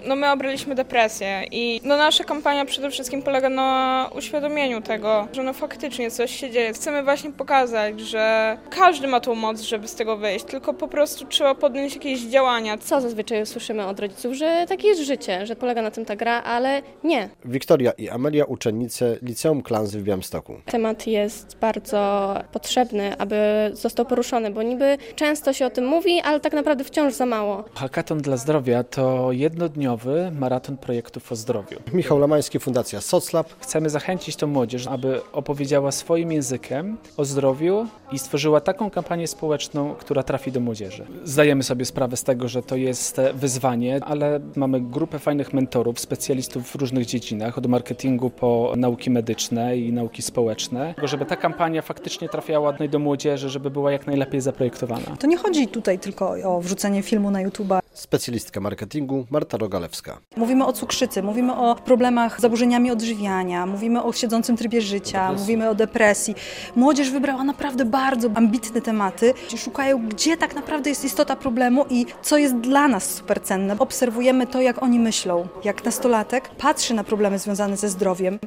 No my obraliśmy depresję i nasza kampania przede wszystkim polega na uświadomieniu tego, że faktycznie coś się dzieje. Chcemy właśnie pokazać, że każdy ma tą moc, żeby z tego wyjść, tylko po prostu trzeba podjąć jakieś działania. Co zazwyczaj słyszymy od rodziców, że takie jest życie, że polega na tym ta gra, ale nie. Wiktoria i Amelia, uczennice Liceum Klansy w Białymstoku. Temat jest bardzo potrzebny, aby został poruszony, bo niby często się o tym mówi, ale tak naprawdę wciąż za mało. Hackathon dla zdrowia to jednodniowy maraton projektów o zdrowiu. Michał Lamański, Fundacja SocLab. Chcemy zachęcić tą młodzież, aby opowiedziała swoim językiem o zdrowiu i stworzyła taką kampanię społeczną, która trafi do młodzieży. Zdajemy sobie sprawę z tego, że to jest wyzwanie, ale mamy grupę fajnych mentorów, specjalistów w różnych dziedzinach, od marketingu po nauki medyczne i nauki społeczne, żeby ta kampania faktycznie trafiała do młodzieży, żeby była jak najlepiej zaprojektowana. To nie chodzi tutaj tylko o wrzucenie filmu na YouTube'a. Specjalistka marketingu Marta Rogalewska. Mówimy o cukrzycy, mówimy o problemach z zaburzeniami odżywiania, mówimy o siedzącym trybie życia, mówimy o depresji. Młodzież wybrała naprawdę bardzo ambitne tematy. Szukają, gdzie tak naprawdę jest istota problemu i co jest dla nas super cenne. Obserwujemy to, jak oni myślą. Jak nastolatek patrzy na problemy związane ze zdrowiem.